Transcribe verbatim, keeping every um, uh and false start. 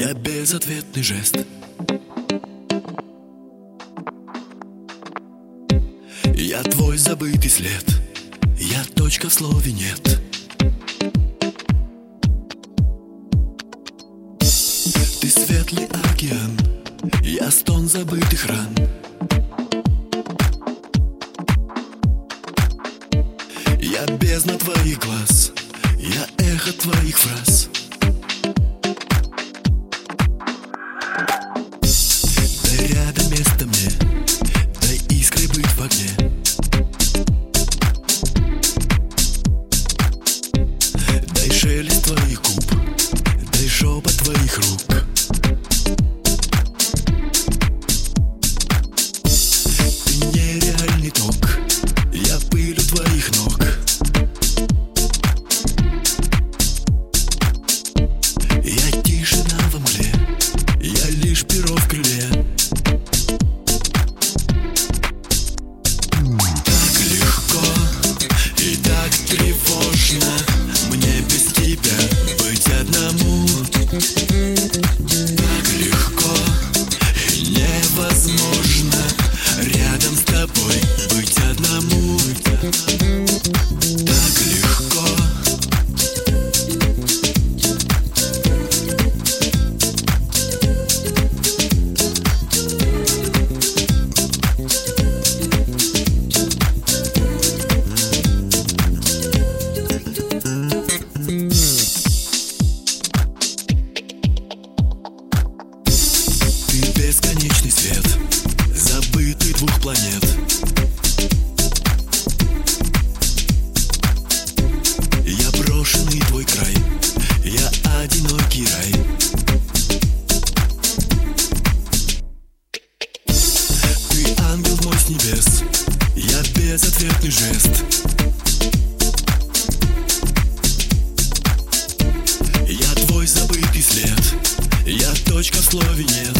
Я безответный жест. Я твой забытый след. Я точка в слове нет. Ты светлый океан, я стон забытых ран. Я бездна твоих глаз, я эхо твоих фраз. Дай рядом место мне, дай искрой быть в огне. Дай шелест твоих губ, дай шепот твоих рук. Ты нереальный ток, я пыль у твоих ног. Я тишина во мгле, я лишь перо в крыле. Так легко и так тревожно мне без тебя быть одному. Так легко и невозможно рядом с тобой быть одному. Так легко. Ты бесконечный свет, забытый двух планет. Я брошенный твой край, я одинокий рай. Ты ангел мой с небес, я безответный жест. Я твой забытый след, я точка в слове нет.